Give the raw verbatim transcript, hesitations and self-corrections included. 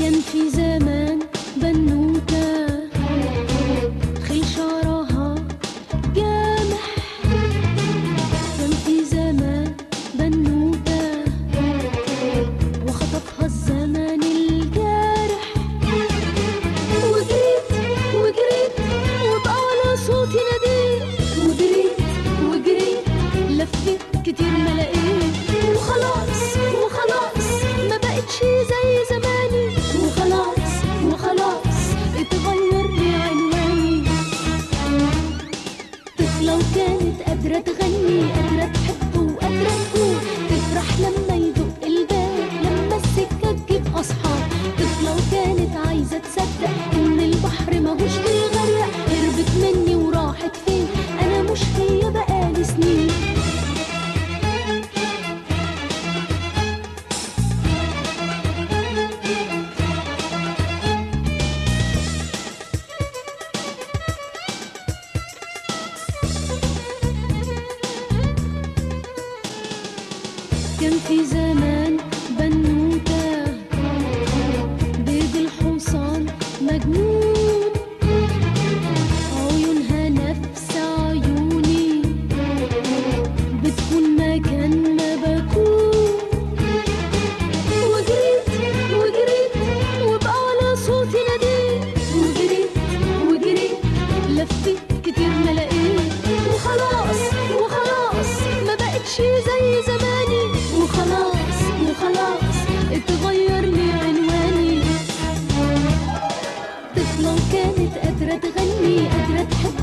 كان في زمان بنوتة خيل شعرها جامح. كان في زمان بنوتة وخطفها الزمان الجارح. وجريت وجريت وبأعلى صوتي ناديت، وجريت وجريت لفيت كتير ما لقيت. وخلاص وخلاص ما بقتش زي زماني، وخلاص وخلاص اتغير لي عنواني. طفلة وكانت قادرة تغني، قادرة تحب وقادرة تكون، تفرح لما يدق الباب، لما السكة تجيب أصحاب. طفلة وكانت عايزة تصدق إن البحر ماهوش بيغرق. هربت مني وراحت فين؟ أنا مش هي بقالي سنين. كان في زمان بنوتة بيض الحصان مجنون، عيونها نفس عيوني بتكون مكان ما بكون. وجريت وجريت وبأعلى صوتي ناديت، وجريت وجريت لفيت كتير ما لقيت. وخلاص وخلاص ما بقتش زي زماني، وخلاص وخلاص اتغير لي عنواني. طفلة وكانت قادرة تغني، قادرة تحب